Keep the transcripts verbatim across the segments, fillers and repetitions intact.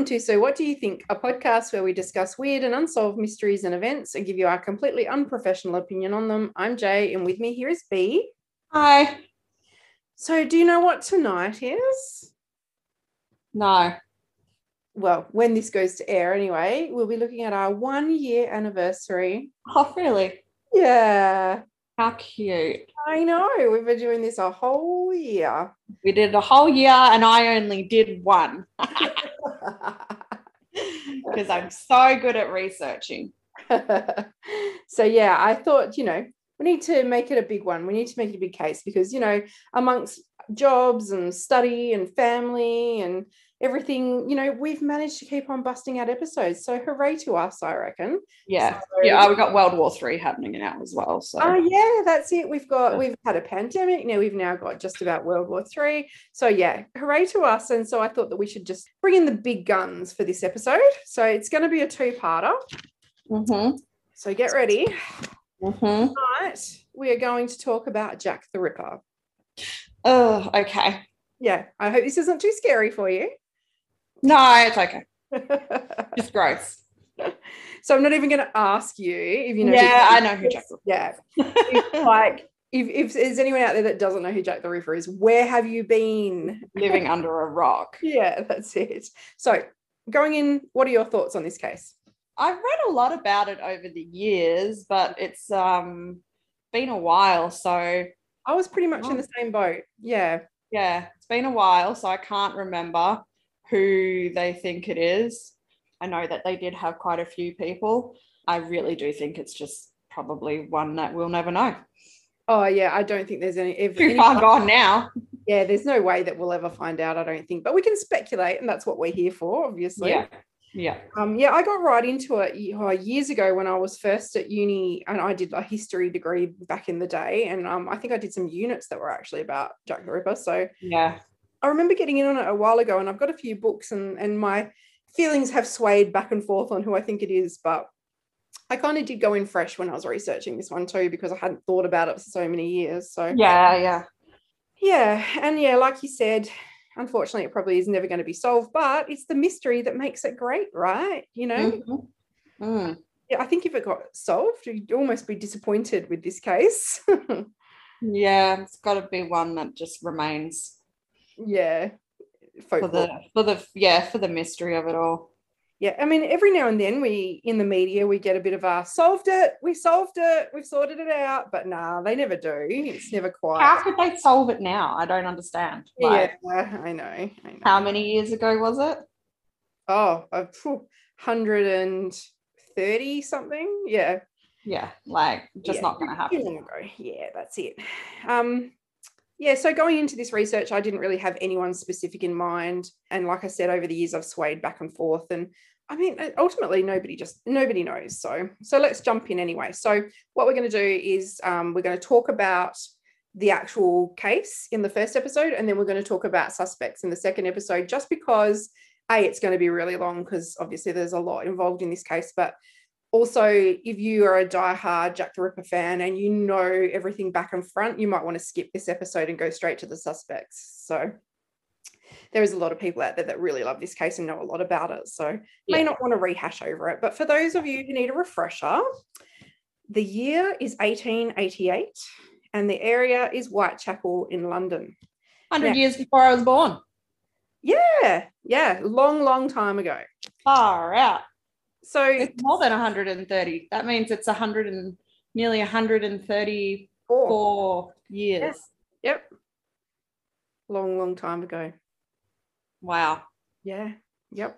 Welcome to So What Do You Think, a podcast where we discuss weird and unsolved mysteries and events and give you our completely unprofessional opinion on them. I'm Jay, and with me here is B. Hi. So do you know what tonight is? No. Well, when this goes to air anyway, we'll be looking at our one year anniversary. Oh, really? Yeah. How cute. I know. We've been doing this a whole year. We did a whole year and I only did one because I'm so good at researching. So, yeah, I thought, you know, we need to make it a big one. We need to make it a big case because, you know, amongst jobs and study and family and everything, you know, we've managed to keep on busting out episodes. So hooray to us, I reckon. Yeah. So, yeah. We got World War Three happening now as well. So oh yeah, that's it. We've got we've had a pandemic. Now we've now got just about World War Three. So yeah, hooray to us. And so I thought that we should just bring in the big guns for this episode. So it's going to be a two-parter. Mm-hmm. So get ready. Mm-hmm. Tonight we are going to talk about Jack the Ripper. Oh, okay. Yeah, I hope this isn't too scary for you. No, it's okay. It's gross. So I'm not even going to ask you if you know. Yeah, I know who Jack the Ripper is. Yeah. Like, if, if there's anyone out there that doesn't know who Jack the Ripper is, where have you been? Living under a rock. Yeah, that's it. So going in, what are your thoughts on this case? I've read a lot about it over the years, but it's um been a while. So I was pretty much oh. in the same boat. Yeah. Yeah, it's been a while, so I can't remember who they think it is. I know that they did have quite a few people. I really do think it's just probably one that we'll never know. Oh, yeah, I don't think there's any... If, Too far gone now. Yeah, there's no way that we'll ever find out, I don't think. But we can speculate, and that's what we're here for, obviously. Yeah, yeah. Um, yeah, I got right into it years ago when I was first at uni, and I did a history degree back in the day, and um, I think I did some units that were actually about Jack the Ripper. So yeah, I remember getting in on it a while ago, and I've got a few books, and, and my feelings have swayed back and forth on who I think it is, but I kind of did go in fresh when I was researching this one too, because I hadn't thought about it for so many years. So yeah, yeah. Yeah, and yeah, like you said, unfortunately, it probably is never going to be solved, but it's the mystery that makes it great, right? You know? Mm-hmm. Mm. Yeah, I think if it got solved, you'd almost be disappointed with this case. Yeah, it's got to be one that just remains. Yeah. For the for the yeah for the mystery of it all. Yeah, I mean, every now and then we in the media we get a bit of a solved it, we solved it, we've sorted it out, but nah, they never do. It's never quite. How could they solve it now? I don't understand. Like, yeah, I know, I know. How many years ago was it? Oh, a one hundred thirty something. Yeah. Yeah, like just yeah, not going to happen. Too long ago. Yeah, that's it. Um. Yeah, so going into this research, I didn't really have anyone specific in mind. And like I said, over the years, I've swayed back and forth. And I mean, ultimately, nobody just, nobody knows. So, so let's jump in anyway. So what we're going to do is um, we're going to talk about the actual case in the first episode, and then we're going to talk about suspects in the second episode, just because, A, it's going to be really long because obviously there's a lot involved in this case, but also, if you are a diehard Jack the Ripper fan and you know everything back and front, you might want to skip this episode and go straight to the suspects. So there is a lot of people out there that really love this case and know a lot about it. So yeah. May not want to rehash over it. But for those of you who need a refresher, the year is eighteen eighty-eight and the area is Whitechapel in London. one hundred now, years before I was born. Yeah, yeah, long, long time ago. Far out. So it's more than one hundred thirty. That means it's one hundred and nearly one hundred thirty-four Four. years. Yeah. Yep. Long, long time ago. Wow. Yeah. Yep.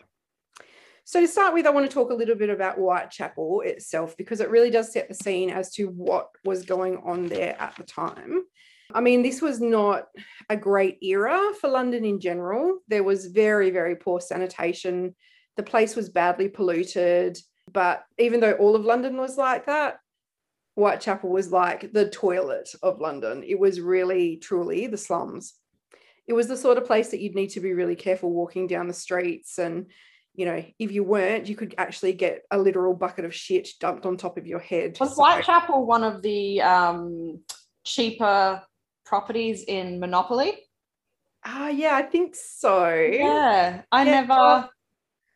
So to start with, I want to talk a little bit about Whitechapel itself, because it really does set the scene as to what was going on there at the time. I mean, this was not a great era for London in general. There was very, very poor sanitation. The place was badly polluted, but even though all of London was like that, Whitechapel was like the toilet of London. It was really, truly the slums. It was the sort of place that you'd need to be really careful walking down the streets. And, you know, if you weren't, you could actually get a literal bucket of shit dumped on top of your head. Was so, Whitechapel one of the um, cheaper properties in Monopoly? Ah, uh, yeah, I think so. Yeah, I yeah. never...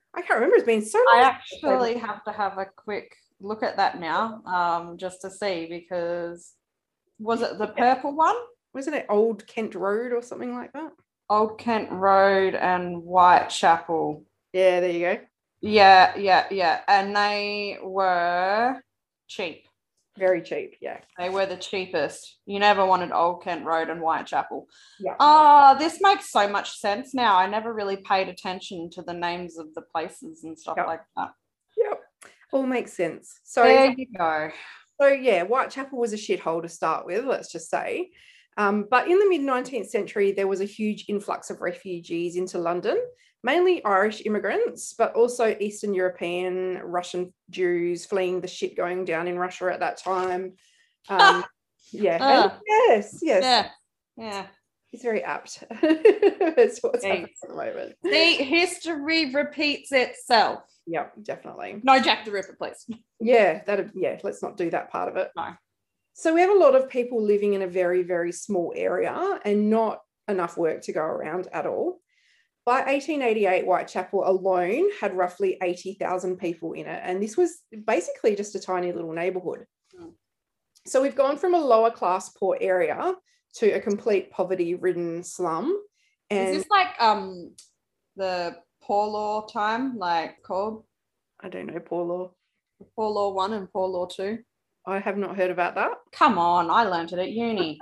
I can't remember. It's been so I long. actually have to have a quick look at that now, um, just to see, because was it the purple one? Wasn't it Old Kent Road or something like that? Old Kent Road and Whitechapel. Yeah, there you go. Yeah, yeah, yeah. And they were cheap. Very cheap, yeah. They were the cheapest. You never wanted Old Kent Road and Whitechapel. Yeah. Ah, this makes so much sense now. I never really paid attention to the names of the places and stuff Yep. like that. Yep. All makes sense. So there you go. So yeah, Whitechapel was a shithole to start with, let's just say. Um, but in the mid nineteenth century, there was a huge influx of refugees into London, mainly Irish immigrants, but also Eastern European, Russian Jews fleeing the shit going down in Russia at that time. Um, yeah. Uh, and yes, yes. Yeah. Yeah. It's very apt. That's what's Hey. happening at the moment. See, history repeats itself. Yeah, definitely. No Jack the Ripper, please. Yeah, that. Yeah, let's not do that part of it. No. So we have a lot of people living in a very, very small area and not enough work to go around at all. By eighteen eighty-eight, Whitechapel alone had roughly eighty thousand people in it. And this was basically just a tiny little neighborhood. Mm. So we've gone from a lower class poor area to a complete poverty-ridden slum. And is this like um the Poor Law time, like called? I don't know, Poor Law. Poor Law one and Poor Law two. I have not heard about that. Come on, I learned it at uni.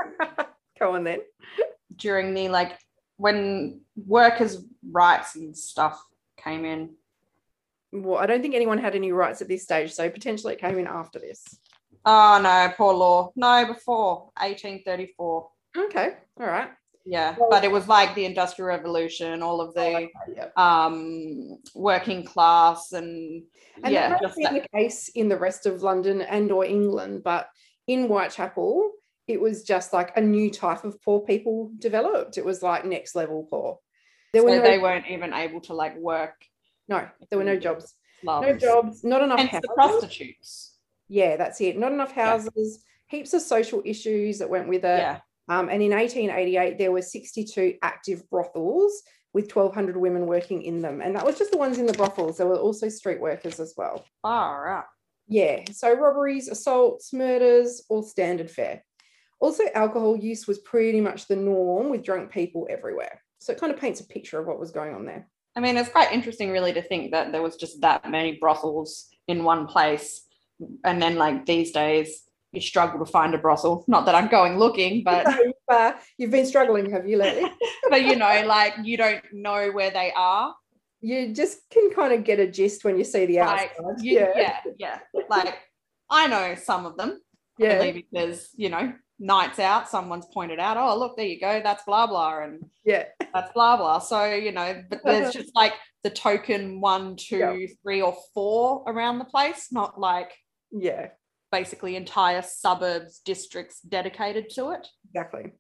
Go on then. During the, like, when workers' rights and stuff came in. Well, I don't think anyone had any rights at this stage, so potentially it came in after this. Oh, no, Poor Law. No, before, eighteen thirty-four. Okay, all right. Yeah, but it was like the Industrial Revolution, all of the oh, okay, yep. um, working class, and, and yeah, that just might be that. the case in the rest of London and or England, but in Whitechapel, it was just like a new type of poor people developed. It was like next level poor. There so were no, they weren't even able to like work. No, there were no jobs. Slums. No jobs, not enough Hence houses. The prostitutes. Yeah, that's it. Not enough houses, yeah. Heaps of social issues that went with it. Yeah. Um, and in eighteen eighty-eight, there were sixty-two active brothels with twelve hundred women working in them. And that was just the ones in the brothels. There were also street workers as well. Far out. Yeah. So robberies, assaults, murders, all standard fare. Also, alcohol use was pretty much the norm with drunk people everywhere. So it kind of paints a picture of what was going on there. I mean, it's quite interesting really to think that there was just that many brothels in one place. And then like these days, you struggle to find a brothel. Not that I'm going looking, but no, uh, you've been struggling, have you, lately? But you know, like you don't know where they are. You just can kind of get a gist when you see the like, outside. You, yeah. yeah, yeah. Like I know some of them. Yeah, only because you know, nights out, someone's pointed out, oh look, there you go, that's blah blah, and yeah, that's blah blah. So you know, but there's just like the token one, two, yeah. three, or four around the place, not like yeah. basically entire suburbs, districts dedicated to it. Exactly.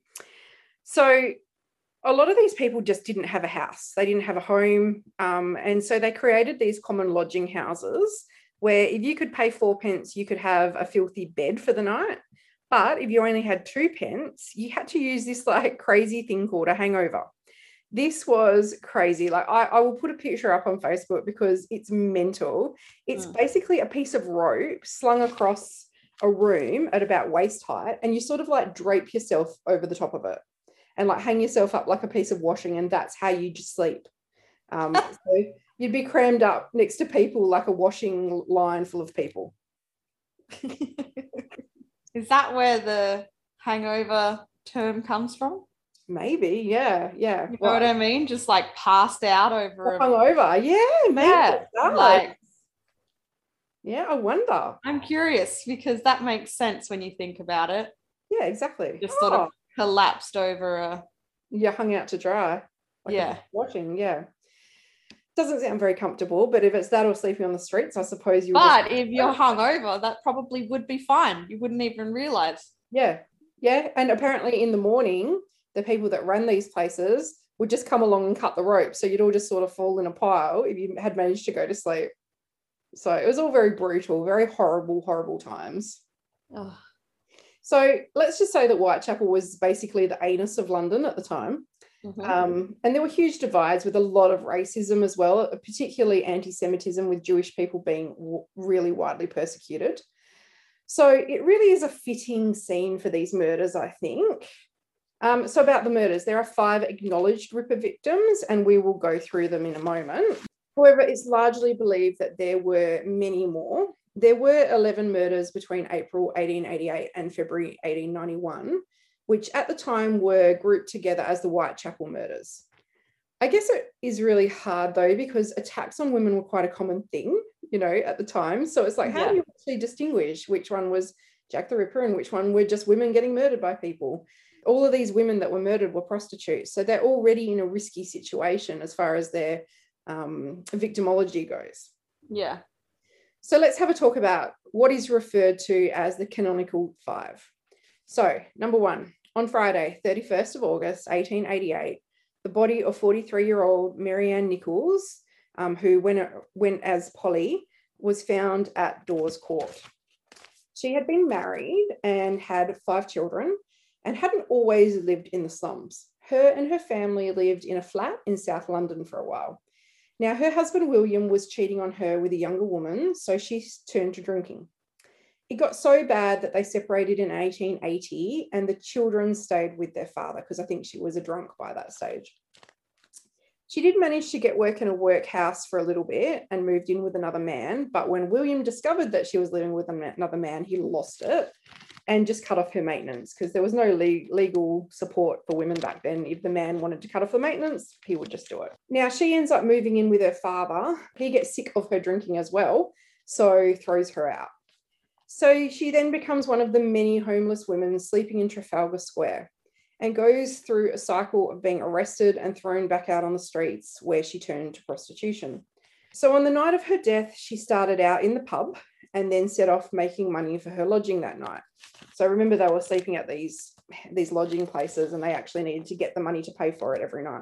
So a lot of these people just didn't have a house. They didn't have a home. Um, and so they created these common lodging houses where if you could pay four pence, you could have a filthy bed for the night. But if you only had two pence, you had to use this like crazy thing called a hangover. This was crazy. Like I, I will put a picture up on Facebook because it's mental. It's mm. basically a piece of rope slung across a room at about waist height, and you sort of like drape yourself over the top of it and like hang yourself up like a piece of washing, and that's how you just sleep. Um, so you'd be crammed up next to people like a washing line full of people. Is that where the hangover term comes from? Maybe, yeah, yeah. You know well, what I mean? Just like passed out over. Hungover, yeah, maybe. Yeah, like, yeah, I wonder. I'm curious because that makes sense when you think about it. Yeah, exactly. Just oh. sort of collapsed over a. You hung out to dry. Like yeah. Watching, yeah. Doesn't sound very comfortable, but if it's that or sleeping on the streets, I suppose you. But just... if you're hungover, that probably would be fine. You wouldn't even realize. Yeah, yeah, and apparently in the morning, the people that ran these places would just come along and cut the rope, so you'd all just sort of fall in a pile if you had managed to go to sleep. So it was all very brutal, very horrible, horrible times. Oh. So let's just say that Whitechapel was basically the anus of London at the time. Mm-hmm. Um, and there were huge divides with a lot of racism as well, particularly anti-Semitism, with Jewish people being w- really widely persecuted. So it really is a fitting scene for these murders, I think. Um, so about the murders, there are five acknowledged Ripper victims, and we will go through them in a moment. However, it's largely believed that there were many more. There were eleven murders between April eighteen eighty-eight and February eighteen ninety-one, which at the time were grouped together as the Whitechapel murders. I guess it is really hard though, because attacks on women were quite a common thing, you know, at the time. So it's like, how Yeah. do you actually distinguish which one was Jack the Ripper and which one were just women getting murdered by people? All of these women that were murdered were prostitutes. So they're already in a risky situation as far as their um, victimology goes. Yeah. So let's have a talk about what is referred to as the canonical five. So number one, on Friday, thirty-first of August, eighteen eighty-eight, the body of forty-three-year-old Marianne Nichols, um, who went, went as Polly, was found at Dawes Court. She had been married and had five children and hadn't always lived in the slums. Her and her family lived in a flat in South London for a while. Now, her husband, William, was cheating on her with a younger woman, so she turned to drinking. It got so bad that they separated in eighteen eighty, and the children stayed with their father because I think she was a drunk by that stage. She did manage to get work in a workhouse for a little bit and moved in with another man, but when William discovered that she was living with another man, he lost it and just cut off her maintenance, because there was no le- legal support for women back then. If the man wanted to cut off the maintenance, he would just do it. Now, she ends up moving in with her father. He gets sick of her drinking as well, so throws her out. So she then becomes one of the many homeless women sleeping in Trafalgar Square and goes through a cycle of being arrested and thrown back out on the streets, where she turned to prostitution. So on the night of her death, she started out in the pub and then set off making money for her lodging that night. So remember, they were sleeping at these, these lodging places, and they actually needed to get the money to pay for it every night.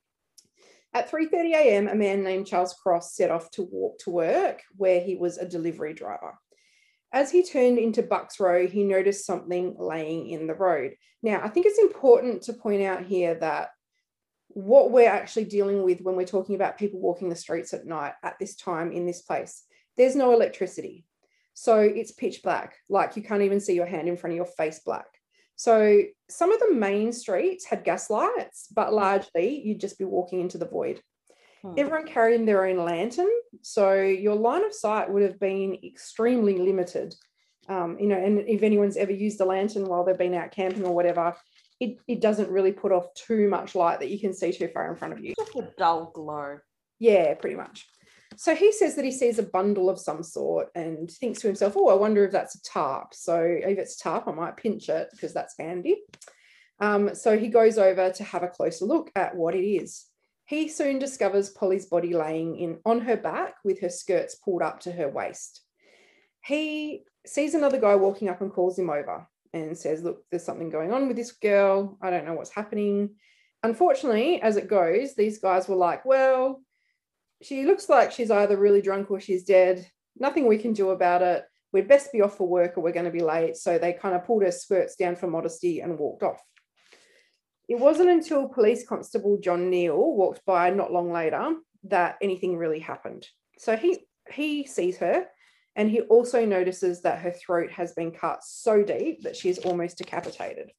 At three thirty a.m., a man named Charles Cross set off to walk to work, where he was a delivery driver. As he turned into Bucks Row, he noticed something laying in the road. Now, I think it's important to point out here that what we're actually dealing with when we're talking about people walking the streets at night at this time in this place, there's no electricity. So it's pitch black, like you can't even see your hand in front of your face black. So some of the main streets had gas lights, but largely you'd just be walking into the void. Hmm. Everyone carried their own lantern, so your line of sight would have been extremely limited. Um, you know, and if anyone's ever used a lantern while they've been out camping or whatever, it, it doesn't really put off too much light that you can see too far in front of you. Just a dull glow. Yeah, pretty much. So he says that he sees a bundle of some sort and thinks to himself, oh, I wonder if that's a tarp. So if it's a tarp, I might pinch it because that's handy. Um, so he goes over to have a closer look at what it is. He soon discovers Polly's body laying in on her back with her skirts pulled up to her waist. He sees another guy walking up and calls him over and says, look, there's something going on with this girl. I don't know what's happening. Unfortunately, as it goes, these guys were like, well, she looks like she's either really drunk or she's dead. Nothing we can do about it. We'd best be off for work or we're going to be late. So they kind of pulled her skirts down for modesty and walked off. It wasn't until Police Constable John Neal walked by not long later that anything really happened. So he, he sees her, and he also notices that her throat has been cut so deep that she is almost decapitated.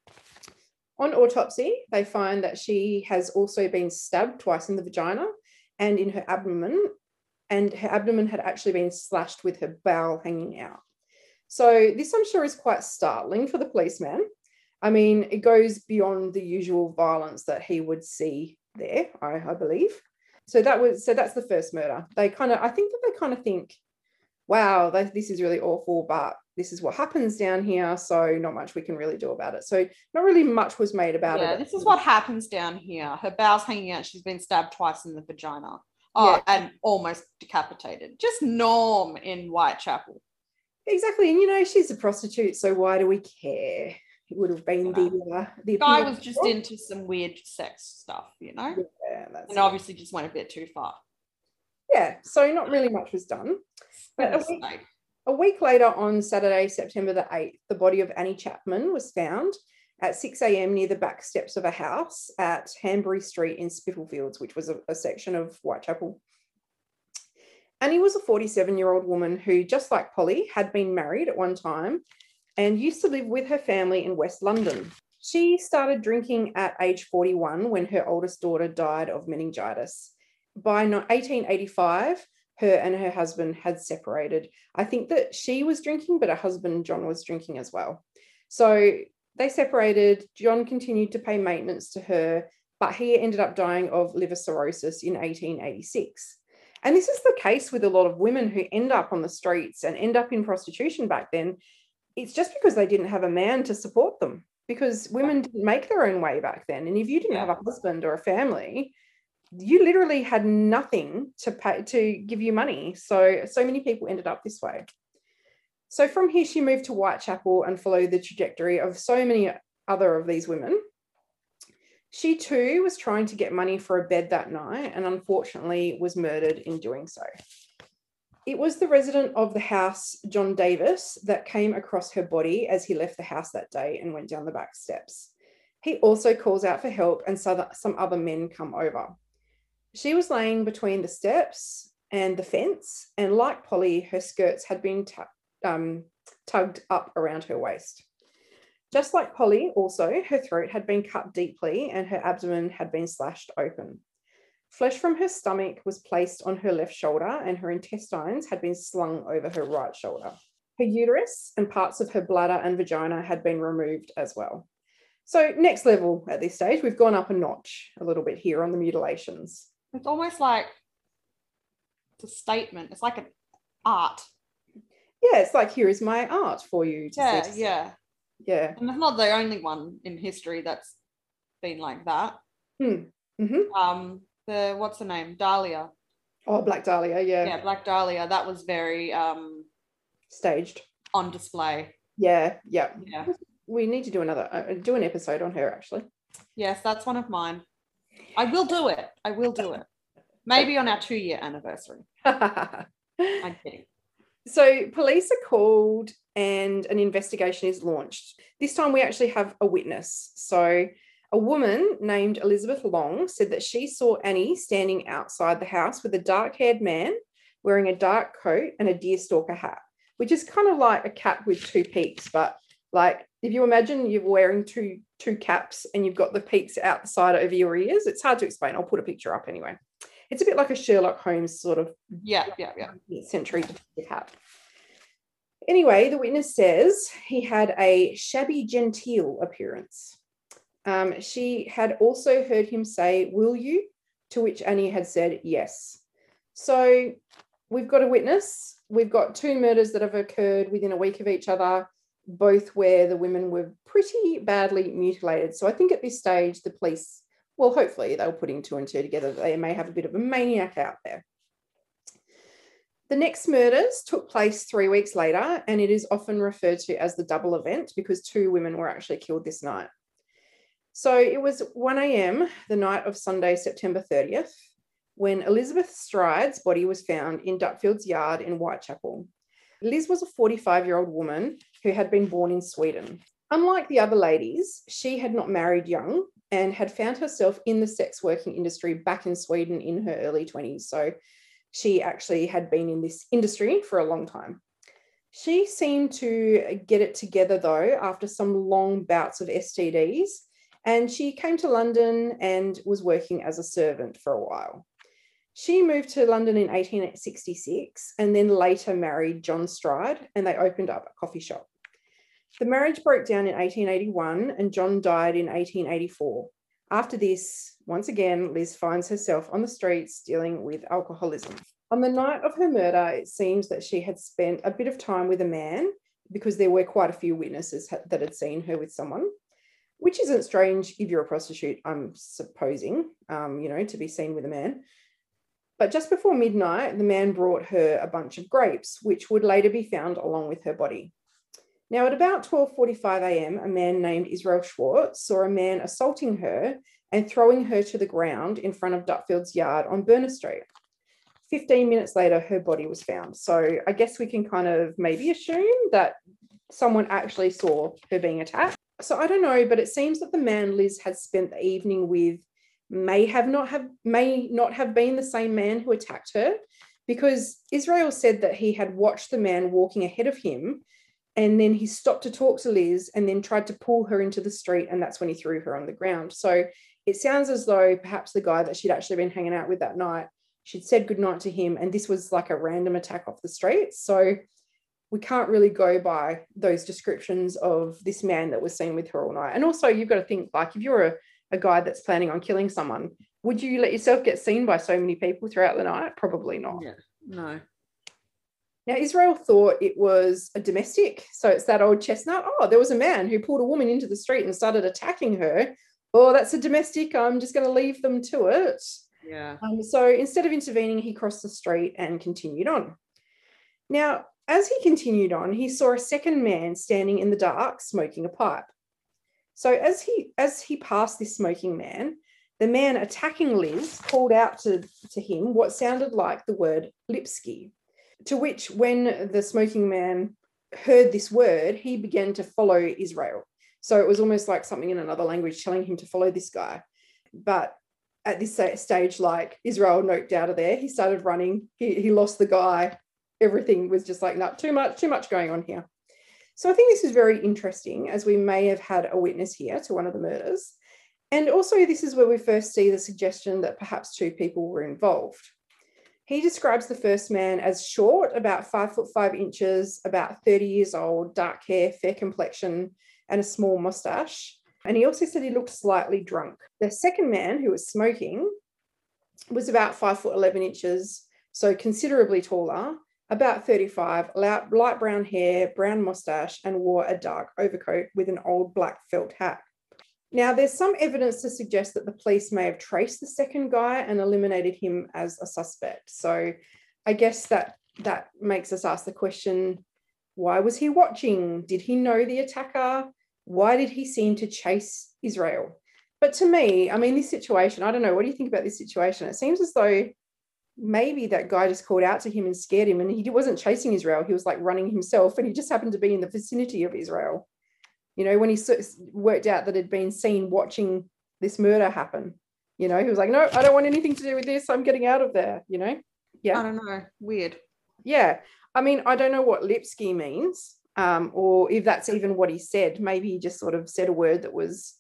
On autopsy, they find that she has also been stabbed twice in the vagina and in her abdomen, and her abdomen had actually been slashed with her bowel hanging out. So this, I'm sure, is quite startling for the policeman. I mean, it goes beyond the usual violence that he would see there, I, I believe. So that was so that's the first murder. They kind of, I think that they kind of think, wow, they, this is really awful, but this is what happens down here, so not much we can really do about it. So not really much was made about yeah, it. Yeah, this is what happens down here. Her bowel's hanging out. She's been stabbed twice in the vagina. Oh, yeah. And almost decapitated. Just norm in Whitechapel. Exactly. And, you know, she's a prostitute, so why do we care? It would have been the uh, the guy was just into some weird sex stuff, you know. Yeah, that's and it. Obviously just went a bit too far. Yeah, so not really much was done. But a week, a week later, on Saturday, September the eighth, the body of Annie Chapman was found, at six a.m. near the back steps of a house at Hanbury Street in Spitalfields, which was a, a section of Whitechapel. Annie was a forty-seven-year-old woman who, just like Polly, had been married at one time and used to live with her family in West London. She started drinking at age forty-one when her oldest daughter died of meningitis. By eighteen eighty-five, her and her husband had separated. I think that she was drinking, but her husband, John, was drinking as well. So they separated. John continued to pay maintenance to her, but he ended up dying of liver cirrhosis in eighteen eighty-six. And this is the case with a lot of women who end up on the streets and end up in prostitution back then. It's just because they didn't have a man to support them, because women didn't make their own way back then. And if you didn't have a husband or a family, you literally had nothing to pay to give you money. So, so many people ended up this way. So from here, she moved to Whitechapel and followed the trajectory of so many other of these women. She too was trying to get money for a bed that night and unfortunately was murdered in doing so. It was the resident of the house, John Davis, that came across her body as he left the house that day and went down the back steps. He also calls out for help and so that some other men come over. She was laying between the steps and the fence, and like Polly, her skirts had been t- um, tugged up around her waist. Just like Polly, also, her throat had been cut deeply and her abdomen had been slashed open. Flesh from her stomach was placed on her left shoulder and her intestines had been slung over her right shoulder. Her uterus and parts of her bladder and vagina had been removed as well. So next level at this stage, we've gone up a notch a little bit here on the mutilations. It's almost like it's a statement. It's like an art. Yeah, it's like, here is my art for you. To yeah, see. yeah. Yeah. And it's not the only one in history that's been like that. Hmm. Mm-hmm. Um, the what's the name? Dahlia. Oh, Black Dahlia, yeah. Yeah, Black Dahlia. That was very um staged. On display. Yeah, yeah. Yeah. We need to do another uh, do an episode on her, actually. Yes, that's one of mine. I will do it. I will do it. Maybe on our two-year anniversary. I'm kidding. So police are called and an investigation is launched. This time we actually have a witness. So a woman named Elizabeth Long said that she saw Annie standing outside the house with a dark-haired man wearing a dark coat and a deerstalker hat, which is kind of like a cap with two peaks. But like, if you imagine you're wearing two, two caps and you've got the peaks out the side over your ears, it's hard to explain. I'll put a picture up anyway. It's a bit like a Sherlock Holmes sort of yeah, yeah, yeah. century hat. Anyway, the witness says he had a shabby genteel appearance. Um, she had also heard him say, "Will you?" to which Annie had said yes. So we've got a witness. We've got two murders that have occurred within a week of each other, both where the women were pretty badly mutilated. So I think at this stage, the police, well, hopefully they'll put in two and two together. They may have a bit of a maniac out there. The next murders took place three weeks later, and it is often referred to as the double event because two women were actually killed this night. So it was one a.m. the night of Sunday, September thirtieth, when Elizabeth Stride's body was found in Dutfield's yard in Whitechapel. Liz was a forty-five-year-old woman who had been born in Sweden. Unlike the other ladies, she had not married young and had found herself in the sex working industry back in Sweden in her early twenties. So she actually had been in this industry for a long time. She seemed to get it together, though, after some long bouts of S T Ds, and she came to London and was working as a servant for a while. She moved to London in eighteen sixty-six and then later married John Stride, and they opened up a coffee shop. The marriage broke down in eighteen eighty-one and John died in eighteen eighty-four. After this, once again, Liz finds herself on the streets dealing with alcoholism. On the night of her murder, it seems that she had spent a bit of time with a man because there were quite a few witnesses that had seen her with someone, which isn't strange if you're a prostitute, I'm supposing, um, you know, to be seen with a man. But just before midnight, the man brought her a bunch of grapes, which would later be found along with her body. Now, at about twelve forty-five a.m., a man named Israel Schwartz saw a man assaulting her and throwing her to the ground in front of Dutfield's yard on Burner Street. fifteen minutes later, her body was found. So I guess we can kind of maybe assume that someone actually saw her being attacked. So I don't know, but it seems that the man Liz had spent the evening with may have not have may not have been the same man who attacked her, because Israel said that he had watched the man walking ahead of him, and then he stopped to talk to Liz and then tried to pull her into the street, and that's when he threw her on the ground. So it sounds as though perhaps the guy that she'd actually been hanging out with that night, she'd said goodnight to him, and this was like a random attack off the street. So we can't really go by those descriptions of this man that was seen with her all night. And also, you've got to think, like, if you're a, a guy that's planning on killing someone, would you let yourself get seen by so many people throughout the night? Probably not. Yeah, no. Now, Israel thought it was a domestic. So it's that old chestnut. Oh, there was a man who pulled a woman into the street and started attacking her. Oh, that's a domestic. I'm just going to leave them to it. Yeah. Um, so instead of intervening, he crossed the street and continued on. Now, as he continued on, he saw a second man standing in the dark smoking a pipe. So as he as he passed this smoking man, the man attacking Liz called out to, to him what sounded like the word Lipski, to which when the smoking man heard this word, he began to follow Israel. So it was almost like something in another language telling him to follow this guy. But at this stage, like, Israel noped out of there. He started running. He, he lost the guy. Everything was just like, not too much, too much going on here. So I think this is very interesting, as we may have had a witness here to one of the murders. And also, this is where we first see the suggestion that perhaps two people were involved. He describes the first man as short, about five foot five inches, about thirty years old, dark hair, fair complexion, and a small mustache. And he also said he looked slightly drunk. The second man, who was smoking, was about five foot eleven inches, so considerably taller, about thirty-five, light brown hair, brown mustache, and wore a dark overcoat with an old black felt hat. Now, there's some evidence to suggest that the police may have traced the second guy and eliminated him as a suspect. So I guess that that makes us ask the question, why was he watching? Did he know the attacker? Why did he seem to chase Israel? But to me, I mean, this situation, I don't know, what do you think about this situation? It seems as though maybe that guy just called out to him and scared him, and he wasn't chasing Israel. He was like running himself, and he just happened to be in the vicinity of Israel. You know, when he worked out that had been seen watching this murder happen, you know, he was like, no, I don't want anything to do with this. I'm getting out of there, you know? Yeah. I don't know. Weird. Yeah. I mean, I don't know what Lipski means, um, or if that's even what he said. Maybe he just sort of said a word that was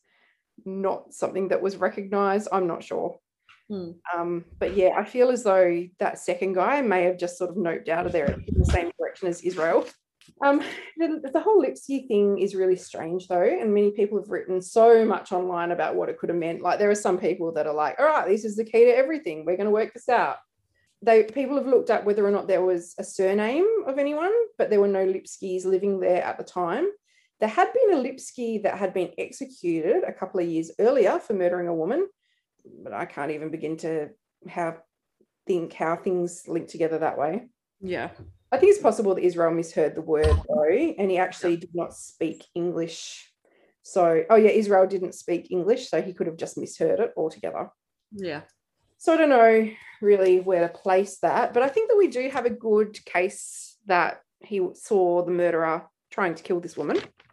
not something that was recognized. I'm not sure. Hmm. Um, but yeah, I feel as though that second guy may have just sort of noped out of there in the same direction as Israel. Um, the, the whole Lipski thing is really strange, though, and many people have written so much online about what it could have meant. Like, there are some people that are like, all right, this is the key to everything. We're going to work this out. They people have looked at whether or not there was a surname of anyone, but there were no Lipskis living there at the time. There had been a Lipski that had been executed a couple of years earlier for murdering a woman, but I can't even begin to have think how things link together that way. Yeah. I think it's possible that Israel misheard the word, though, and he actually did not speak English. So, oh yeah, Israel didn't speak English, so he could have just misheard it altogether. Yeah. So I don't know really where to place that, but I think that we do have a good case that he saw the murderer trying to kill this woman.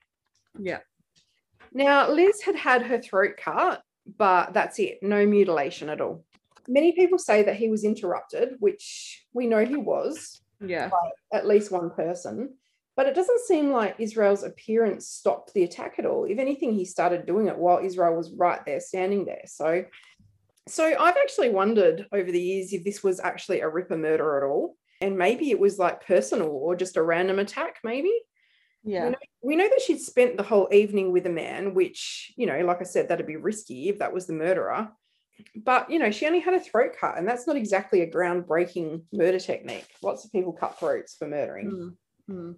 Yeah. Now, Liz had had her throat cut, but that's it, no mutilation at all. Many people say that he was interrupted, which we know he was. Yeah. By at least one person. But it doesn't seem like Israel's appearance stopped the attack at all. If anything, he started doing it while Israel was right there, standing there. So, so I've actually wondered over the years if this was actually a Ripper murder at all. And maybe it was like personal or just a random attack, maybe. Yeah. You know, we know that she'd spent the whole evening with a man, which, you know, like I said, that'd be risky if that was the murderer. But, you know, she only had a throat cut, and that's not exactly a groundbreaking murder technique. Lots of people cut throats for murdering. Mm-hmm.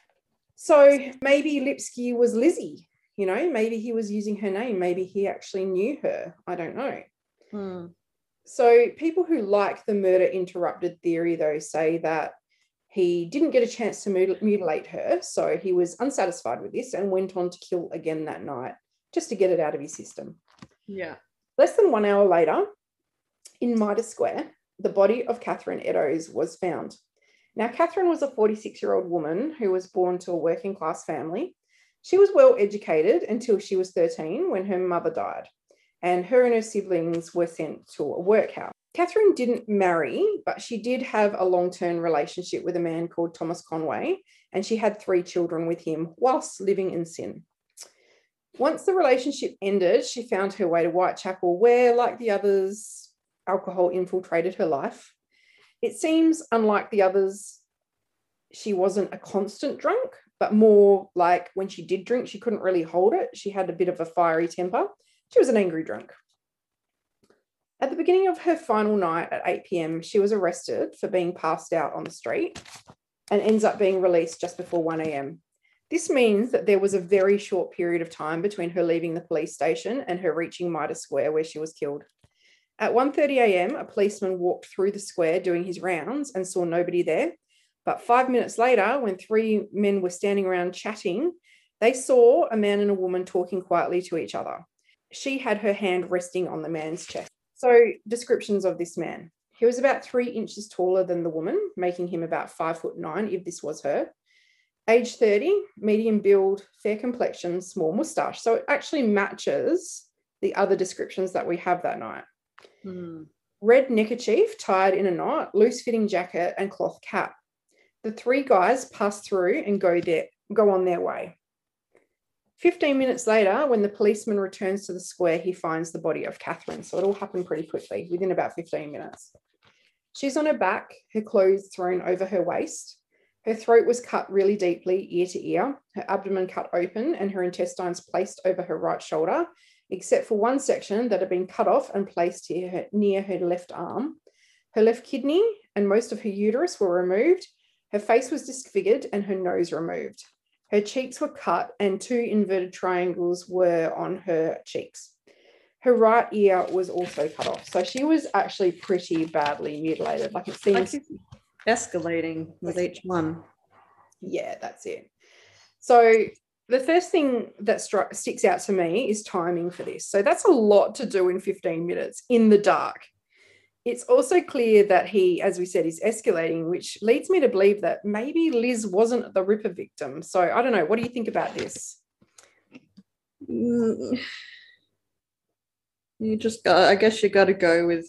So maybe Lipski was Lizzie, you know, maybe he was using her name. Maybe he actually knew her. I don't know. Mm. So people who like the murder interrupted theory, though, say that he didn't get a chance to mut- mutilate her. So he was unsatisfied with this and went on to kill again that night just to get it out of his system. Yeah. Less than one hour later, in Mitre Square, the body of Catherine Eddowes was found. Now, Catherine was a forty-six-year-old woman who was born to a working-class family. She was well educated until she was thirteen when her mother died, and her and her siblings were sent to a workhouse. Catherine didn't marry, but she did have a long-term relationship with a man called Thomas Conway, and she had three children with him whilst living in Sin. Once the relationship ended, she found her way to Whitechapel, where, like the others, alcohol infiltrated her life. It seems, unlike the others, she wasn't a constant drunk, but more like when she did drink, she couldn't really hold it. She had a bit of a fiery temper. She was an angry drunk. At the beginning of her final night at eight p.m, she was arrested for being passed out on the street and ends up being released just before one a.m. This means that there was a very short period of time between her leaving the police station and her reaching Mitre Square, where she was killed. At one thirty a.m, a policeman walked through the square doing his rounds and saw nobody there. But five minutes later, when three men were standing around chatting, they saw a man and a woman talking quietly to each other. She had her hand resting on the man's chest. So, descriptions of this man. He was about three inches taller than the woman, making him about five foot nine if this was her. Age thirty, medium build, fair complexion, small moustache. So it actually matches the other descriptions that we have that night. Hmm. Red neckerchief tied in a knot, loose-fitting jacket and cloth cap. The three guys pass through and go there, go on their way. Fifteen minutes later, when the policeman returns to the square, he finds the body of Catherine. So it all happened pretty quickly, within about fifteen minutes. She's on her back, her clothes thrown over her waist. Her throat was cut really deeply, ear to ear, her abdomen cut open, and her intestines placed over her right shoulder, except for one section that had been cut off and placed near her, near her left arm. Her left kidney and most of her uterus were removed. Her face was disfigured and her nose removed. Her cheeks were cut and two inverted triangles were on her cheeks. Her right ear was also cut off. So she was actually pretty badly mutilated. Like it seems... Like escalating with each one. Yeah, that's it. So the first thing that stri- sticks out to me is timing for this. So that's a lot to do in fifteen minutes in the dark. It's also clear that he, as we said, is escalating, which leads me to believe that maybe Liz wasn't the Ripper victim. So I don't know. What do you think about this? Mm. You just got, I guess you got to go with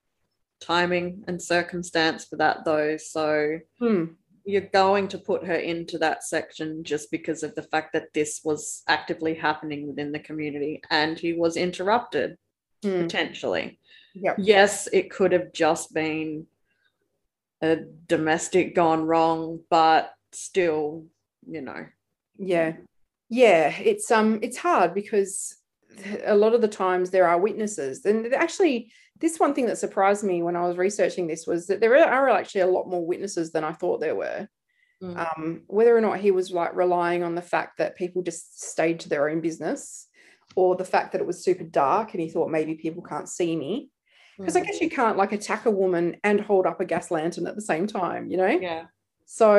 timing and circumstance for that, though. So Hmm. you're going to put her into that section just because of the fact that this was actively happening within the community and he was interrupted, Hmm. potentially. Yep. Yes, it could have just been a domestic gone wrong, but still, you know. Yeah. Yeah. It's um it's hard because a lot of the times there are witnesses. And actually, this one thing that surprised me when I was researching this was that there are actually a lot more witnesses than I thought there were. Mm. Um, whether or not he was like relying on the fact that people just stayed to their own business, or the fact that it was super dark and he thought maybe people can't see me. Because I guess you can't like attack a woman and hold up a gas lantern at the same time, you know? Yeah. So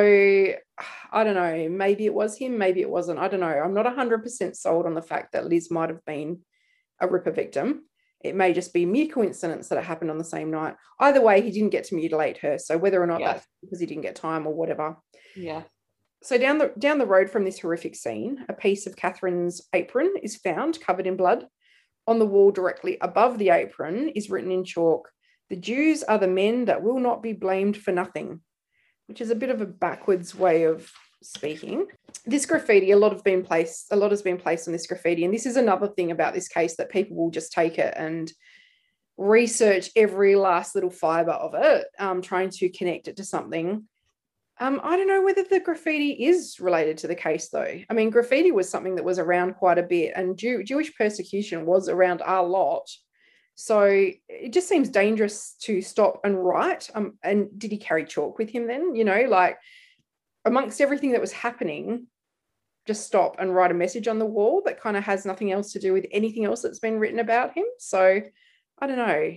I don't know, maybe it was him, maybe it wasn't. I don't know. I'm not one hundred percent sold on the fact that Liz might have been a Ripper victim. It may just be mere coincidence that it happened on the same night. Either way, he didn't get to mutilate her. So whether or not Yeah. that's because he didn't get time or whatever. Yeah. So down the down the road from this horrific scene, a piece of Catherine's apron is found covered in blood. On the wall directly above the apron is written in chalk, "The Jews are the men that will not be blamed for nothing," which is a bit of a backwards way of speaking. This graffiti, a lot have been placed, a lot has been placed on this graffiti. And this is another thing about this case, that people will just take it and research every last little fiber of it, um, trying to connect it to something. Um, I don't know whether the graffiti is related to the case, though. I mean, graffiti was something that was around quite a bit, and Jew- Jewish persecution was around a lot. So it just seems dangerous to stop and write. Um, and did he carry chalk with him then? You know, like amongst everything that was happening, just stop and write a message on the wall that kind of has nothing else to do with anything else that's been written about him. So I don't know.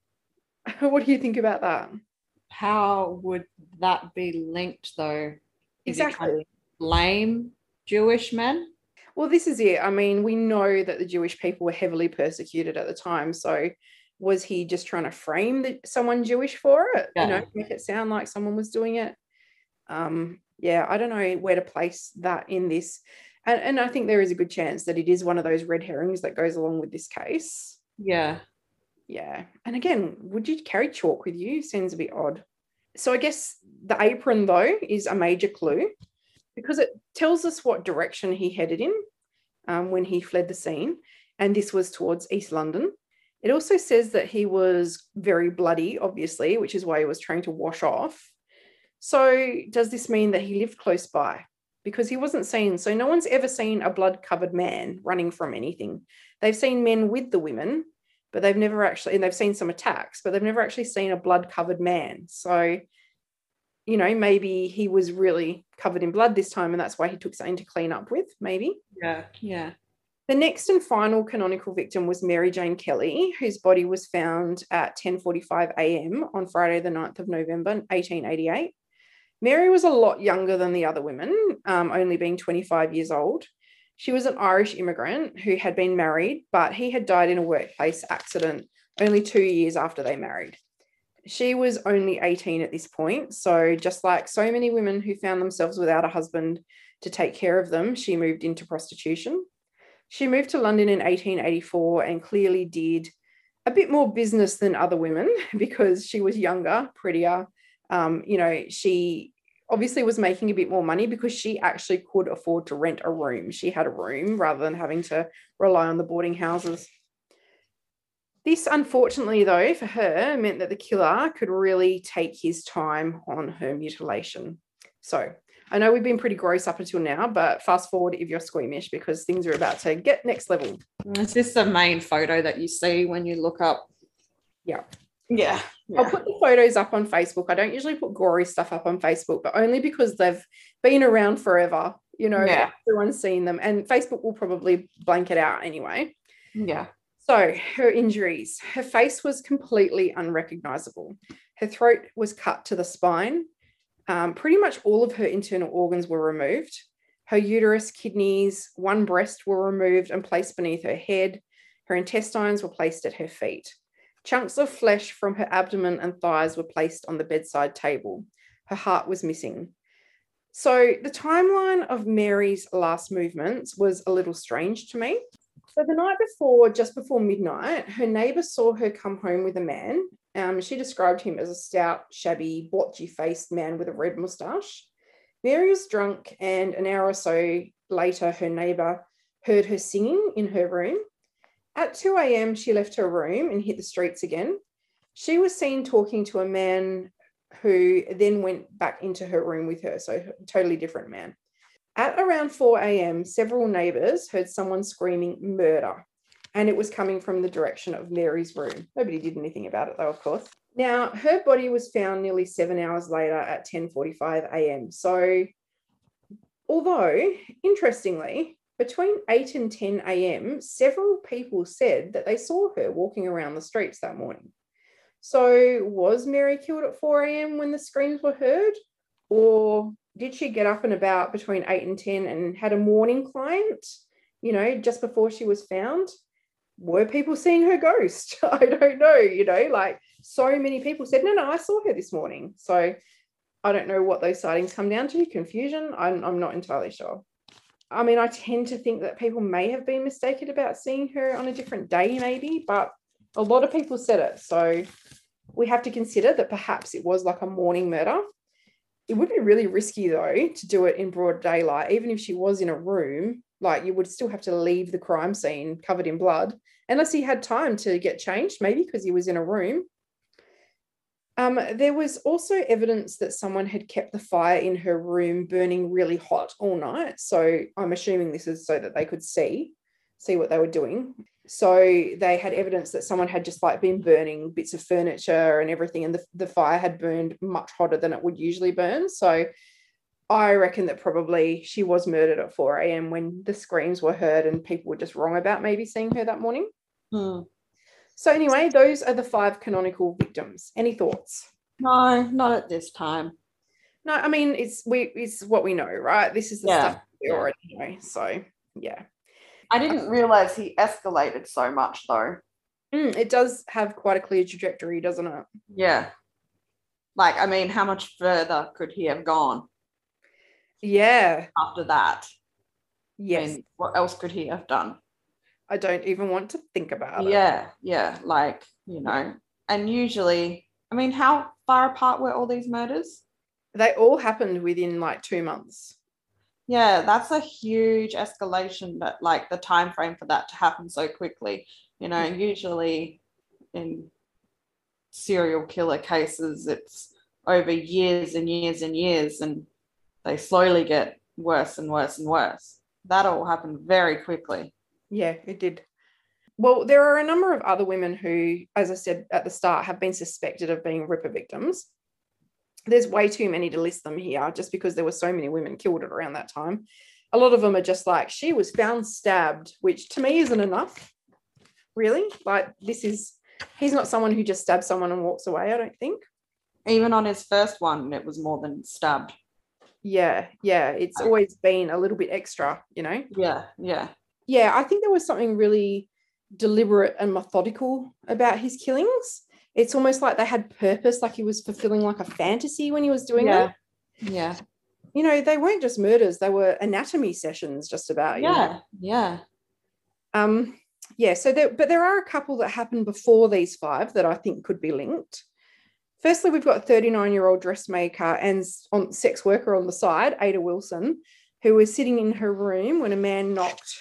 What do you think about that? How would that be linked, though? Is Exactly. he trying to blame Jewish men? Well, this is it. I mean, we know that the Jewish people were heavily persecuted at the time. So was he just trying to frame the, someone Jewish for it? Yeah. You know, make it sound like someone was doing it? Um, yeah, I don't know where to place that in this. And, and I think there is a good chance that it is one of those red herrings that goes along with this case. Yeah. Yeah. And again, would you carry chalk with you? Seems a bit odd. So I guess the apron, though, is a major clue because it tells us what direction he headed in um, when he fled the scene. And this was towards East London. It also says that he was very bloody, obviously, which is why he was trying to wash off. So does this mean that he lived close by? Because he wasn't seen. So no one's ever seen a blood-covered man running from anything. They've seen men with the women, but they've never actually, and they've seen some attacks, but they've never actually seen a blood-covered man. So, you know, maybe he was really covered in blood this time and that's why he took something to clean up with, maybe. Yeah, yeah. The next and final canonical victim was Mary Jane Kelly, whose body was found at ten forty-five a.m. on Friday the ninth of November, eighteen eighty-eight. Mary was a lot younger than the other women, um, only being twenty-five years old. She was an Irish immigrant who had been married, but he had died in a workplace accident only two years after they married. She was only eighteen at this point, so just like so many women who found themselves without a husband to take care of them, she moved into prostitution. She moved to London in eighteen eighty-four and clearly did a bit more business than other women because she was younger, prettier. Um, you know, she obviously was making a bit more money because she actually could afford to rent a room. She had a room rather than having to rely on the boarding houses. This, unfortunately, though, for her, meant that the killer could really take his time on her mutilation. So I know we've been pretty gross up until now, but fast forward if you're squeamish because things are about to get next level. Is this the main photo that you see when you look up? Yeah. Yeah. yeah. I'll put the photos up on Facebook. I don't usually put gory stuff up on Facebook, but only because they've been around forever. You know, yeah. everyone's seen them, and Facebook will probably blank it out anyway. Yeah. So her injuries. Her face was completely unrecognizable. Her throat was cut to the spine. Um, pretty much all of her internal organs were removed. Her uterus, kidneys, one breast were removed and placed beneath her head. Her intestines were placed at her feet. Chunks of flesh from her abdomen and thighs were placed on the bedside table. Her heart was missing. So the timeline of Mary's last movements was a little strange to me. So the night before, just before midnight, her neighbour saw her come home with a man. Um, she described him as a stout, shabby, blotchy-faced man with a red moustache. Mary was drunk, and an hour or so later, her neighbour heard her singing in her room. At two a.m., she left her room and hit the streets again. She was seen talking to a man who then went back into her room with her, so a totally different man. At around four a.m., several neighbours heard someone screaming murder, and it was coming from the direction of Mary's room. Nobody did anything about it, though, of course. Now, her body was found nearly seven hours later at ten forty-five a.m. So, although, interestingly, between eight and ten a.m., several people said that they saw her walking around the streets that morning. So, was Mary killed at four a.m. when the screams were heard? Or did she get up and about between eight and ten and had a morning client, you know, just before she was found? Were people seeing her ghost? I don't know, you know, like so many people said, no, no, I saw her this morning. So I don't know what those sightings come down to. Confusion? I'm, I'm not entirely sure. I mean, I tend to think that people may have been mistaken about seeing her on a different day, maybe, but a lot of people said it. So we have to consider that perhaps it was like a morning murder. It would be really risky, though, to do it in broad daylight. Even if she was in a room, like you would still have to leave the crime scene covered in blood, unless he had time to get changed, maybe because he was in a room. Um, there was also evidence that someone had kept the fire in her room burning really hot all night. So I'm assuming this is so that they could see, see what they were doing. So they had evidence that someone had just like been burning bits of furniture and everything, and the, the fire had burned much hotter than it would usually burn. So I reckon that probably she was murdered at four a.m. when the screams were heard and people were just wrong about maybe seeing her that morning. Hmm. So anyway, those are the five canonical victims. Any thoughts? No, not at this time. No, I mean, it's we it's what we know, right? This is the Yeah, stuff we yeah. already know. So yeah. I didn't realize he escalated so much, though. Mm, it does have quite a clear trajectory, doesn't it? Yeah. Like, I mean, how much further could he have gone Yeah. after that? Yes. I mean, what else could he have done? I don't even want to think about it. Yeah, yeah, like, you know, and usually, I mean, how far apart were all these murders? They all happened within like two months. Yeah, that's a huge escalation, but like the time frame for that to happen so quickly, you know, usually in serial killer cases, it's over years and years and years, and they slowly get worse and worse and worse. That all happened very quickly. Yeah, it did. Well, there are a number of other women who, as I said at the start, have been suspected of being Ripper victims. There's way too many to list them here just because there were so many women killed at around that time. A lot of them are just like, she was found stabbed, which to me isn't enough, really. Like, this is, he's not someone who just stabs someone and walks away, I don't think. Even on his first one, it was more than stabbed. Yeah, yeah. It's always been a little bit extra, you know? Yeah, yeah. Yeah, I think there was something really deliberate and methodical about his killings. It's almost like they had purpose, like he was fulfilling like a fantasy when he was doing yeah. them. Yeah. You know, they weren't just murders, they were anatomy sessions just about, yeah, you know. Yeah. Um, yeah, so there, but there are a couple that happened before these five that I think could be linked. Firstly, we've got thirty-nine-year-old dressmaker and on, sex worker on the side, Ada Wilson, who was sitting in her room when a man knocked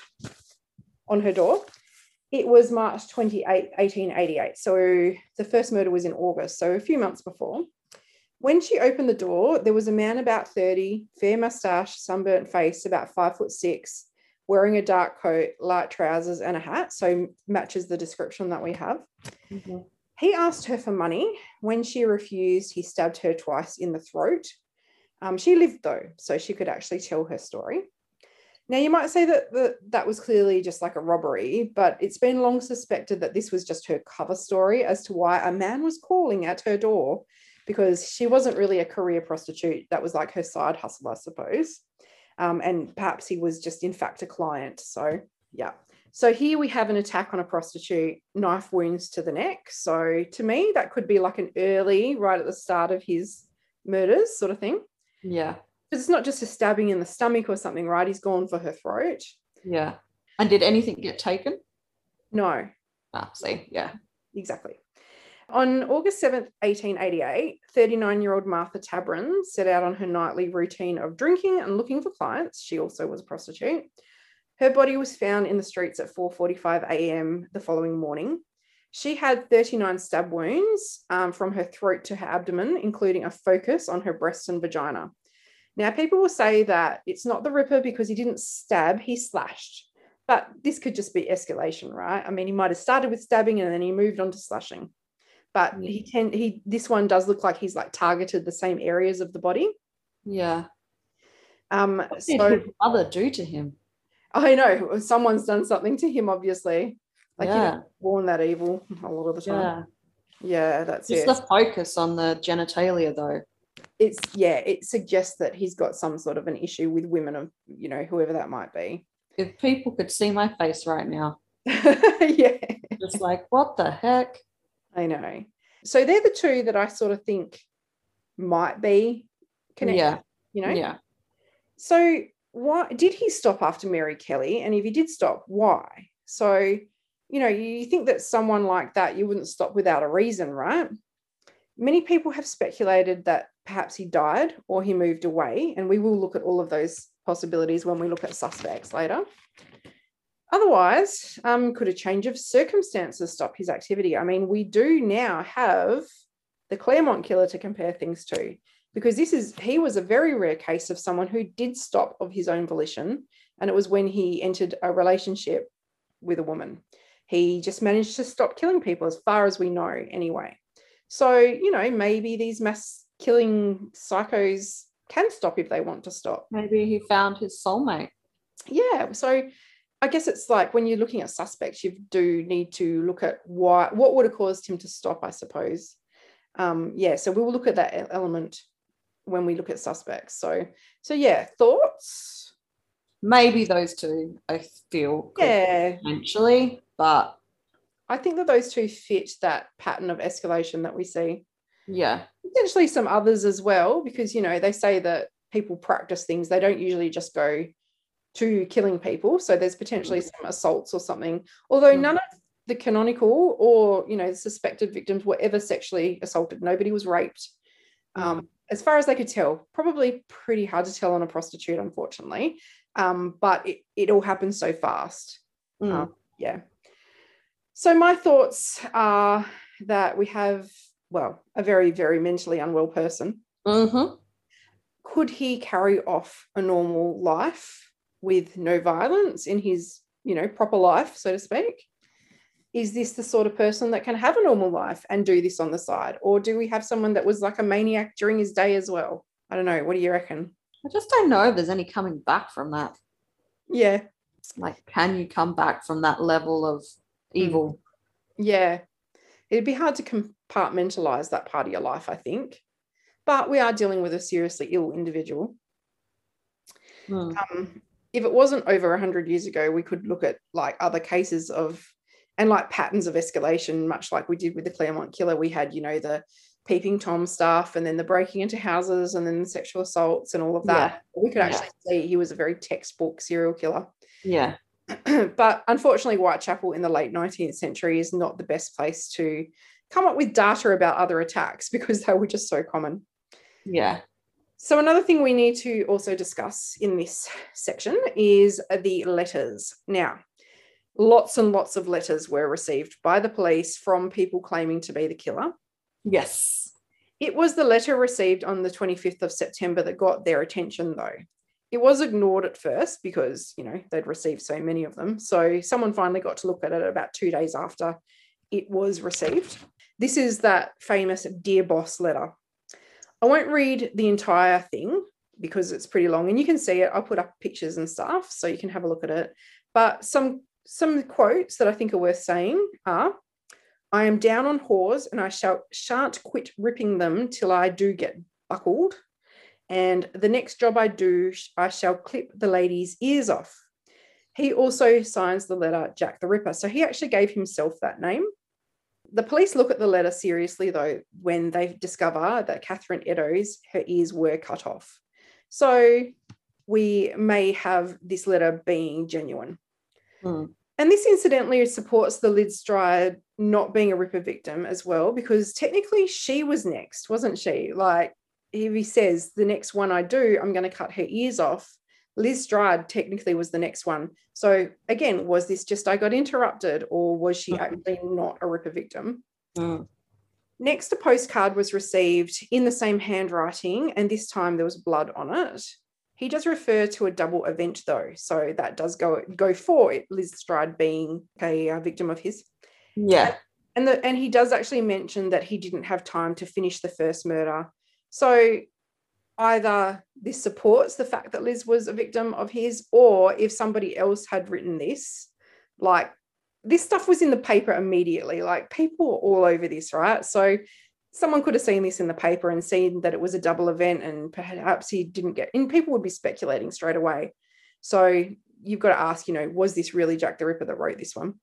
on her door. It was March twenty-eighth, eighteen eighty-eight. So the first murder was in August, so a few months before. When she opened the door, there was a man about thirty, fair moustache, sunburnt face, about five foot six, wearing a dark coat, light trousers, and a hat. So matches the description that we have. Mm-hmm. He asked her for money. When she refused, he stabbed her twice in the throat. Um, she lived, though, so she could actually tell her story. Now, you might say that the, that was clearly just like a robbery, but it's been long suspected that this was just her cover story as to why a man was calling at her door, because she wasn't really a career prostitute. That was like her side hustle, I suppose. Um, and perhaps he was just, in fact, a client. So, yeah. So here we have an attack on a prostitute, knife wounds to the neck. So to me, that could be like an early, right at the start of his murders sort of thing. Yeah. Because it's not just a stabbing in the stomach or something, right? He's gone for her throat. Yeah. And did anything get taken? No. Ah, see, yeah. Exactly. On August seventh, eighteen eighty-eight, thirty-nine-year-old Martha Tabron set out on her nightly routine of drinking and looking for clients. She also was a prostitute. Her body was found in the streets at four forty-five a.m. the following morning. She had thirty-nine stab wounds um, from her throat to her abdomen, including a focus on her breasts and vagina. Now, people will say that it's not the Ripper because he didn't stab, he slashed. But this could just be escalation, right? I mean, he might have started with stabbing and then he moved on to slashing. But yeah. he tend he this one does look like he's like targeted the same areas of the body. Yeah. Um, what so, did his mother do to him? I know someone's done something to him, obviously. Like, yeah. you know, born that evil a lot of the time. Yeah, yeah, that's just it. Just the focus on the genitalia, though. It's, yeah, it suggests that he's got some sort of an issue with women, of, you know, whoever that might be. If people could see my face right now. Yeah. Just like, what the heck? I know. So they're the two that I sort of think might be connected, yeah. you know? Yeah. So why did he stop after Mary Kelly? And if he did stop, why? So, you know, you think that someone like that, you wouldn't stop without a reason, right? Many people have speculated that perhaps he died or he moved away, and we will look at all of those possibilities when we look at suspects later. Otherwise, um, could a change of circumstances stop his activity? I mean, we do now have the Claremont killer to compare things to, because this is, he was a very rare case of someone who did stop of his own volition, and it was when he entered a relationship with a woman. He just managed to stop killing people, as far as we know anyway. So, you know, maybe these mass killing psychos can stop if they want to stop. Maybe he found his soulmate. Yeah. So I guess it's like when you're looking at suspects, you do need to look at why, what would have caused him to stop, I suppose. Um, yeah. So we will look at that element when we look at suspects. So, so yeah, thoughts? Maybe those two, I feel, yeah, potentially, but I think that those two fit that pattern of escalation that we see. Yeah. Potentially some others as well, because, you know, they say that people practice things. They don't usually just go to killing people. So there's potentially some assaults or something, although Mm. none of the canonical or, you know, the suspected victims were ever sexually assaulted. Nobody was raped. Mm. Um, as far as they could tell, probably pretty hard to tell on a prostitute, unfortunately. Um, but it, it all happened so fast. Mm. Um, yeah. So my thoughts are that we have, well, a very, very mentally unwell person. Mm-hmm. Could he carry off a normal life with no violence in his, you know, proper life, so to speak? Is this the sort of person that can have a normal life and do this on the side? Or do we have someone that was like a maniac during his day as well? I don't know. What do you reckon? I just don't know if there's any coming back from that. Yeah. Like, can you come back from that level of evil? Yeah. It'd be hard to compartmentalize that part of your life, I think. But we are dealing with a seriously ill individual. Mm. Um, if it wasn't over one hundred years ago, we could look at like other cases of, and like patterns of escalation, much like we did with the Claremont killer. We had, you know, the peeping Tom stuff, and then the breaking into houses, and then the sexual assaults and all of that. Yeah. We could actually Yeah. see he was a very textbook serial killer. Yeah. But unfortunately, Whitechapel in the late nineteenth century is not the best place to come up with data about other attacks because they were just so common. Yeah. So another thing we need to also discuss in this section is the letters. Now, lots and lots of letters were received by the police from people claiming to be the killer. Yes. It was the letter received on the twenty-fifth of September that got their attention, though. It was ignored at first because, you know, they'd received so many of them. So someone finally got to look at it about two days after it was received. This is that famous Dear Boss letter. I won't read the entire thing because it's pretty long, and you can see it. I'll put up pictures and stuff so you can have a look at it. But some, some quotes that I think are worth saying are, I am down on whores and I shall, shan't quit ripping them till I do get buckled. And the next job I do, I shall clip the lady's ears off. He also signs the letter Jack the Ripper. So he actually gave himself that name. The police look at the letter seriously, though, when they discover that Catherine Eddowes, her ears were cut off. So we may have this letter being genuine. Mm. And this incidentally supports the Liz Stride not being a Ripper victim as well, because technically she was next, wasn't she? Like, if he says, the next one I do, I'm going to cut her ears off, Liz Stride technically was the next one. So again, was this just I got interrupted, or was she actually not a Ripper victim? Mm. Next, a postcard was received in the same handwriting, and this time there was blood on it. He does refer to a double event, though, so that does go, go for it, Liz Stride being a, a victim of his. Yeah. And, the, and he does actually mention that he didn't have time to finish the first murder. So either this supports the fact that Liz was a victim of his, or if somebody else had written this, like this stuff was in the paper immediately, like people were all over this, right? So someone could have seen this in the paper and seen that it was a double event, and perhaps he didn't get, and people would be speculating straight away. So you've got to ask, you know, was this really Jack the Ripper that wrote this one?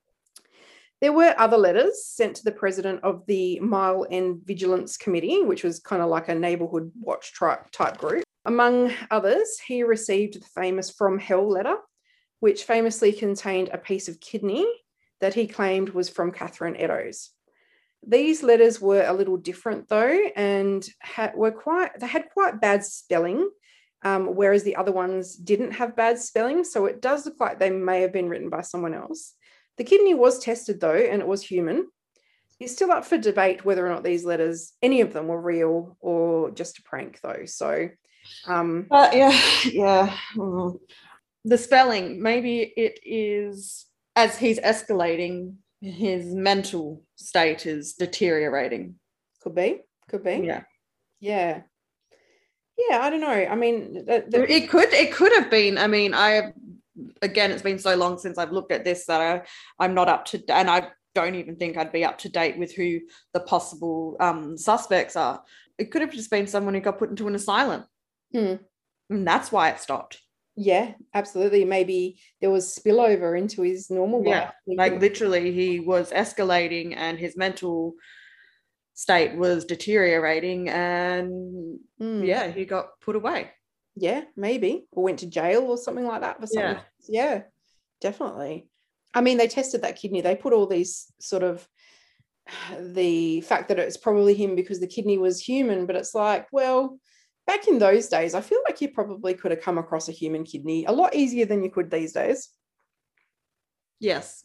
There were other letters sent to the president of the Mile End Vigilance Committee, which was kind of like a neighbourhood watch type group. Among others, he received the famous From Hell letter, which famously contained a piece of kidney that he claimed was from Catherine Eddowes. These letters were a little different, though, and had, were quite, they had quite bad spelling, um, whereas the other ones didn't have bad spelling. So it does look like they may have been written by someone else. The kidney was tested, though, and it was human. It's still up for debate whether or not these letters, any of them, were real or just a prank, though. So, um, uh, yeah, yeah. Mm. The spelling, maybe it is, as he's escalating, his mental state is deteriorating. Could be, could be. Yeah. Yeah. Yeah, I don't know. I mean, the, the, it could, it could have been. I mean, I, again, it's been so long since I've looked at this that I, I'm not up to, and I don't even think I'd be up to date with who the possible um, suspects are. It could have just been someone who got put into an asylum. Hmm. And that's why it stopped. Yeah, absolutely. Maybe there was spillover into his normal yeah, life. Like literally he was escalating and his mental state was deteriorating, and mm. yeah, he got put away. Yeah, maybe. Or went to jail or something like that for something. Yeah, yeah, definitely. I mean, they tested that kidney. They put all these sort of the fact that it's probably him because the kidney was human, but it's like, well, back in those days, I feel like you probably could have come across a human kidney a lot easier than you could these days. Yes.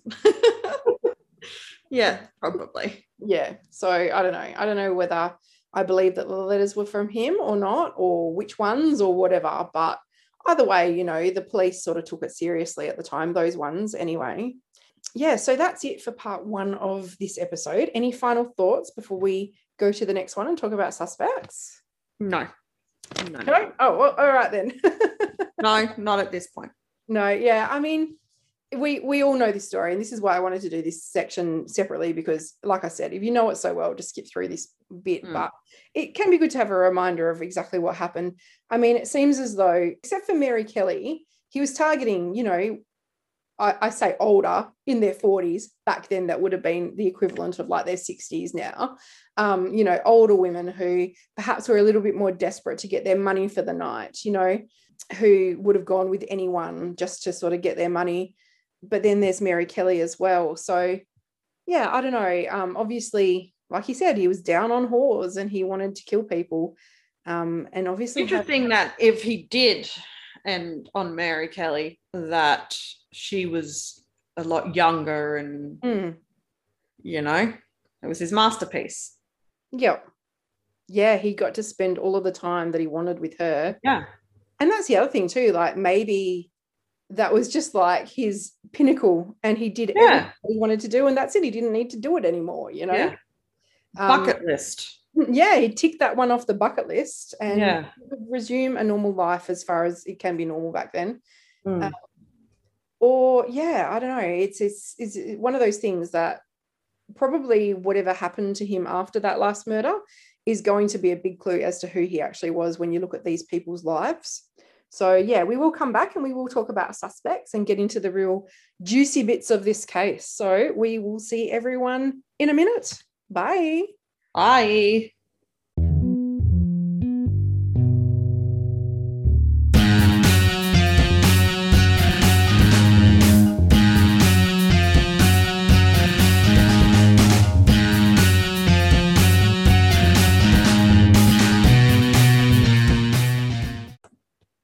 Yeah, probably. Yeah. So I don't know. I don't know whether I believe that the letters were from him or not, or which ones or whatever. But either way, you know, the police sort of took it seriously at the time, those ones anyway. Yeah, so that's it for part one of this episode. Any final thoughts before we go to the next one and talk about suspects? No. No. no? Oh, well, all right then. No, not at this point. No, yeah. I mean, we we all know this story, and this is why I wanted to do this section separately because, like I said, if you know it so well, just skip through this bit. Mm. But it can be good to have a reminder of exactly what happened. I mean, it seems as though, except for Mary Kelly, he was targeting, you know, I, I say older, in their forties. Back then, that would have been the equivalent of like their sixties now. Um, you know, older women who perhaps were a little bit more desperate to get their money for the night, you know, who would have gone with anyone just to sort of get their money. But then there's Mary Kelly as well. So, yeah, I don't know. Um, obviously, like he said, he was down on whores and he wanted to kill people. Um, and obviously... Interesting had- that if he did, and on Mary Kelly, that she was a lot younger and, mm. you know, it was his masterpiece. Yep. Yeah, he got to spend all of the time that he wanted with her. Yeah. And that's the other thing too, like maybe that was just like his pinnacle and he did yeah. everything he wanted to do and that's it. He didn't need to do it anymore, you know? Yeah. Bucket um, list. Yeah, he ticked that one off the bucket list and yeah. resume a normal life as far as it can be normal back then. Mm. Um, or, yeah, I don't know. It's, it's, it's one of those things that probably whatever happened to him after that last murder is going to be a big clue as to who he actually was when you look at these people's lives. So, yeah, we will come back and we will talk about suspects and get into the real juicy bits of this case. So we will see everyone in a minute. Bye. Bye.